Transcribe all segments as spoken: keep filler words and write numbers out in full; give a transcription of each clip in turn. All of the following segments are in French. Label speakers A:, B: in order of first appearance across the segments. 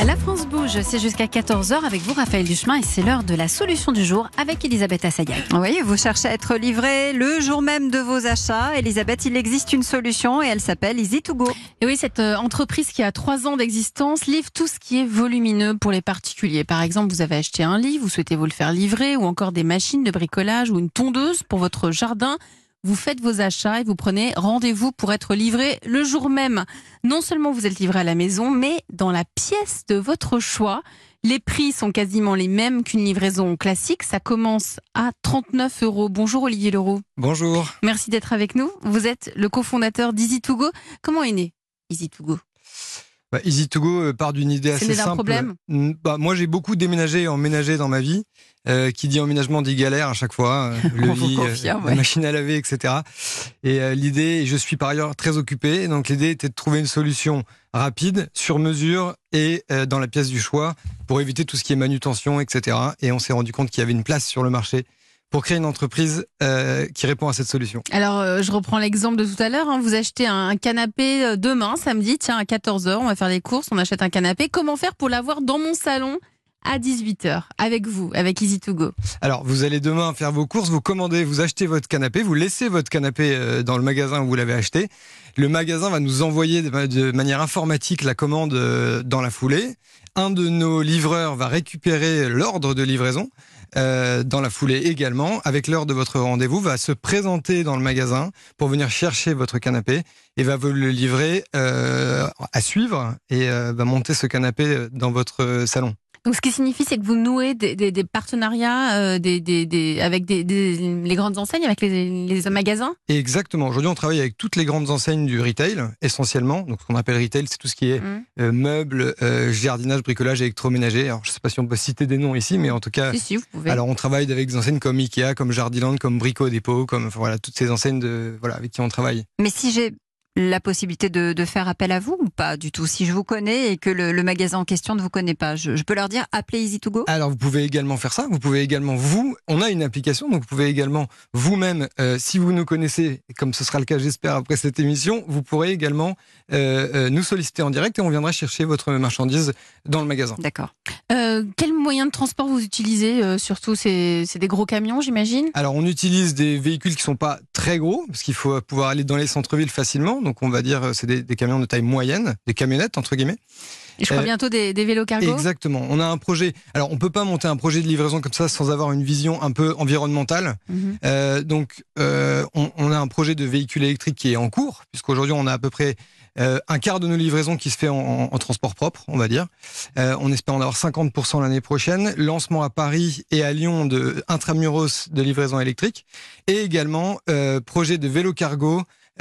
A: La France bouge, c'est jusqu'à quatorze heures avec vous Raphaël Duchemin et c'est l'heure de la solution du jour avec Elisabeth Assayag.
B: Oui, vous cherchez à être livré le jour même de vos achats. Elisabeth, il existe une solution et elle s'appelle Easy to Go.
A: Et oui, cette entreprise qui a trois ans d'existence livre tout ce qui est volumineux pour les particuliers. Par exemple, vous avez acheté un lit, vous souhaitez vous le faire livrer ou encore des machines de bricolage ou une tondeuse pour votre jardin. Vous faites vos achats et vous prenez rendez-vous pour être livré le jour même. Non seulement vous êtes livré à la maison, mais dans la pièce de votre choix. Les prix sont quasiment les mêmes qu'une livraison classique. Ça commence à trente-neuf euros. Bonjour Olivier Leroux.
C: Bonjour.
A: Merci d'être avec nous. Vous êtes le cofondateur d'Easy to Go. Comment est né Easy to Go?
C: Bah, Easy to Go part d'une idée
A: C'est
C: assez
A: né d'un
C: simple.
A: problème
C: Bah, moi, j'ai beaucoup déménagé et emménagé dans ma vie. Euh, qui dit emménagement dit galère à chaque fois. Euh, le lit,
B: confirme,
C: euh,
B: ouais.
C: la machine à laver, et cetera. Et euh, l'idée, et je suis par ailleurs très occupé, donc l'idée était de trouver une solution rapide, sur mesure et euh, dans la pièce du choix pour éviter tout ce qui est manutention, et cetera. Et on s'est rendu compte qu'il y avait une place sur le marché pour créer une entreprise euh, qui répond à cette solution.
A: Alors, euh, je reprends l'exemple de tout à l'heure. Hein. Vous achetez un canapé euh, demain, samedi, tiens, à quatorze heures, on va faire les courses, on achète un canapé. Comment faire pour l'avoir dans mon salon à dix-huit heures, avec vous, avec Easy to Go?
C: Alors, vous allez demain faire vos courses, vous commandez, vous achetez votre canapé, vous laissez votre canapé euh, dans le magasin où vous l'avez acheté. Le magasin va nous envoyer de, de manière informatique la commande euh, dans la foulée. Un de nos livreurs va récupérer l'ordre de livraison euh, dans la foulée également. Avec l'heure de votre rendez-vous, va se présenter dans le magasin pour venir chercher votre canapé et va vous le livrer euh, à suivre et euh, va monter ce canapé dans votre salon.
A: Donc, ce qui signifie, c'est que vous nouez des, des, des partenariats euh, des, des, des, avec des, des, les grandes enseignes, avec les, les magasins?
C: Exactement. Aujourd'hui, on travaille avec toutes les grandes enseignes du retail, essentiellement. Donc, ce qu'on appelle retail, c'est tout ce qui est
A: Mmh.
C: euh, meubles, euh, jardinage, bricolage, électroménager. Alors, je ne sais pas si on peut citer des noms ici, mais en tout cas,
A: Si, si, vous pouvez.
C: alors on travaille avec des enseignes comme Ikea, comme Jardiland, comme Brico Dépôt, comme enfin, voilà, toutes ces enseignes de, voilà, avec qui on travaille.
B: Mais si j'ai la possibilité de, de faire appel à vous ou pas du tout? Si je vous connais et que le, le magasin en question ne vous connaît pas, je, je peux leur dire appelez Easy to Go?
C: Alors, vous pouvez également faire ça. Vous pouvez également, vous, on a une application, donc vous pouvez également vous-même, euh, si vous nous connaissez, comme ce sera le cas, j'espère, après cette émission, vous pourrez également euh, euh, nous solliciter en direct et on viendra chercher votre marchandise dans le magasin.
B: D'accord.
A: Euh, quel moyen de transport vous utilisez? euh, Surtout, c'est c'est des gros camions, j'imagine?
C: Alors, on utilise des véhicules qui sont pas très gros, parce qu'il faut pouvoir aller dans les centres-villes facilement. Donc, on va dire, c'est des, des camions de taille moyenne, des camionnettes, entre guillemets.
A: Et je crois
C: Euh,
A: bientôt des, des vélos cargo?
C: Exactement. On a un projet. Alors, on peut pas monter un projet de livraison comme ça sans avoir une vision un peu environnementale.
A: Mhm.
C: Euh, donc, euh, on, on a un projet de véhicule électrique qui est en cours, puisqu'aujourd'hui, on a à peu près euh, un quart de nos livraisons qui se fait en, en, en transport propre, on va dire. Euh, on espère en avoir cinquante pour cent l'année prochaine. Lancement à Paris et à Lyon de intramuros de livraison électrique. Et également, euh, projet de vélo cargo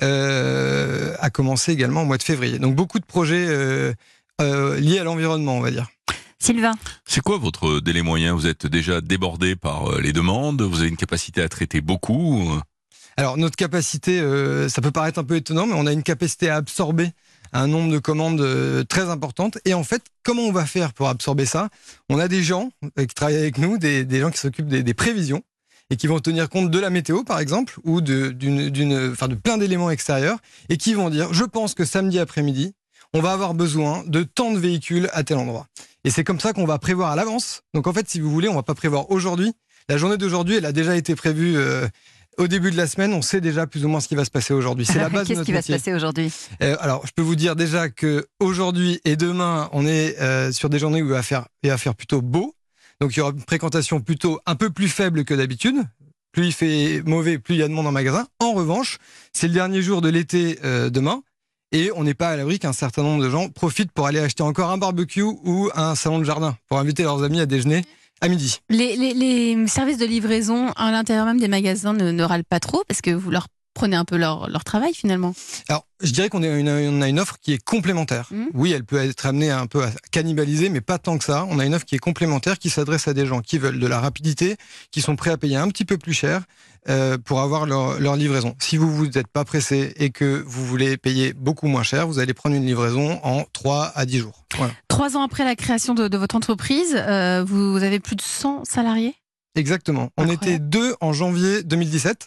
C: euh, a commencé également au mois de février. Donc, beaucoup de projets euh, euh, liés à l'environnement, on va dire.
B: Sylvain?
D: C'est quoi votre délai moyen? Vous êtes déjà débordé par les demandes? Vous avez une capacité à traiter beaucoup?
C: Alors, notre capacité, euh, ça peut paraître un peu étonnant, mais on a une capacité à absorber un nombre de commandes euh, très importante. Et en fait, comment on va faire pour absorber ça? On a des gens euh, qui travaillent avec nous, des, des gens qui s'occupent des, des prévisions et qui vont tenir compte de la météo, par exemple, ou de, d'une, d'une, enfin, de plein d'éléments extérieurs, et qui vont dire, je pense que samedi après-midi, on va avoir besoin de tant de véhicules à tel endroit. Et c'est comme ça qu'on va prévoir à l'avance. Donc en fait, si vous voulez, on va pas prévoir aujourd'hui. La journée d'aujourd'hui, elle a déjà été prévue euh, au début de la semaine. On sait déjà plus ou moins ce qui va se passer aujourd'hui. C'est la base de
B: Qu'est-ce
C: notre
B: qui va
C: métier.
B: se passer aujourd'hui?
C: Euh, alors, je peux vous dire déjà que aujourd'hui et demain, on est euh, sur des journées où il va faire, il va faire plutôt beau. Donc il y aura une fréquentation plutôt un peu plus faible que d'habitude. Plus il fait mauvais, plus il y a de monde en magasin. En revanche, c'est le dernier jour de l'été euh, demain. Et on n'est pas à l'abri qu'un certain nombre de gens profitent pour aller acheter encore un barbecue ou un salon de jardin pour inviter leurs amis à déjeuner à midi.
A: Les, les, les services de livraison à l'intérieur même des magasins ne, ne râlent pas trop parce que vous leur prenez un peu leur, leur travail finalement.
C: Alors, je dirais qu'on a une, on a une offre qui est complémentaire.
A: Mmh.
C: Oui, elle peut être amenée un peu à cannibaliser, mais pas tant que ça. On a une offre qui est complémentaire, qui s'adresse à des gens qui veulent de la rapidité, qui sont prêts à payer un petit peu plus cher euh, pour avoir leur, leur livraison. Si vous vous n'êtes pas pressé et que vous voulez payer beaucoup moins cher, vous allez prendre une livraison en trois à dix jours. Voilà.
A: Trois ans après la création de, de votre entreprise, euh, vous avez plus de cent salariés?
C: Exactement. On
A: Incroyable.
C: était deux en janvier deux mille dix-sept.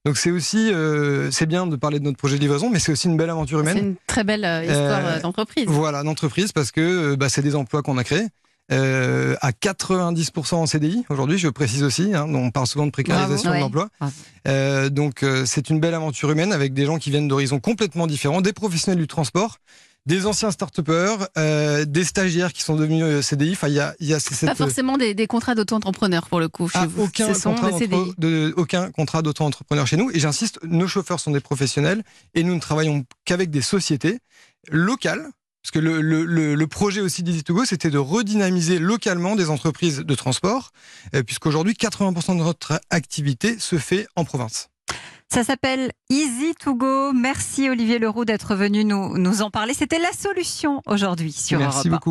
C: Donc c'est aussi, euh, c'est bien de parler de notre projet de livraison, mais c'est aussi une belle aventure humaine.
A: C'est une très belle euh, histoire
C: Euh,
A: d'entreprise.
C: Voilà, d'entreprise, parce que bah, c'est des emplois qu'on a créés. Euh, à quatre-vingt-dix pour cent en C D I aujourd'hui, je précise aussi, hein, on parle souvent de précarisation
B: Bravo.
C: de l'emploi.
B: Ouais.
C: Euh, donc euh, c'est une belle aventure humaine avec des gens qui viennent d'horizons complètement différents, des professionnels du transport, des anciens start-upers, euh, des stagiaires qui sont devenus euh, C D I. Enfin, il y a, il y a cette,
A: Pas forcément des, des contrats d'auto-entrepreneurs pour le coup chez
C: ah,
A: vous.
C: aucun
A: Ce sont
C: contrat
A: des C D I.
C: d'entre- de, aucun contrat d'auto-entrepreneur chez nous. Et j'insiste, nos chauffeurs sont des professionnels et nous ne travaillons qu'avec des sociétés locales. Parce que le, le, le, le projet aussi d'Easy to Go, c'était de redynamiser localement des entreprises de transport, euh, puisqu'aujourd'hui, quatre-vingts pour cent de notre activité se fait en province.
B: Ça s'appelle Easy to Go. Merci Olivier Leroux d'être venu nous, nous en parler. C'était la solution aujourd'hui sur
C: Merci
B: Europe un.
C: beaucoup.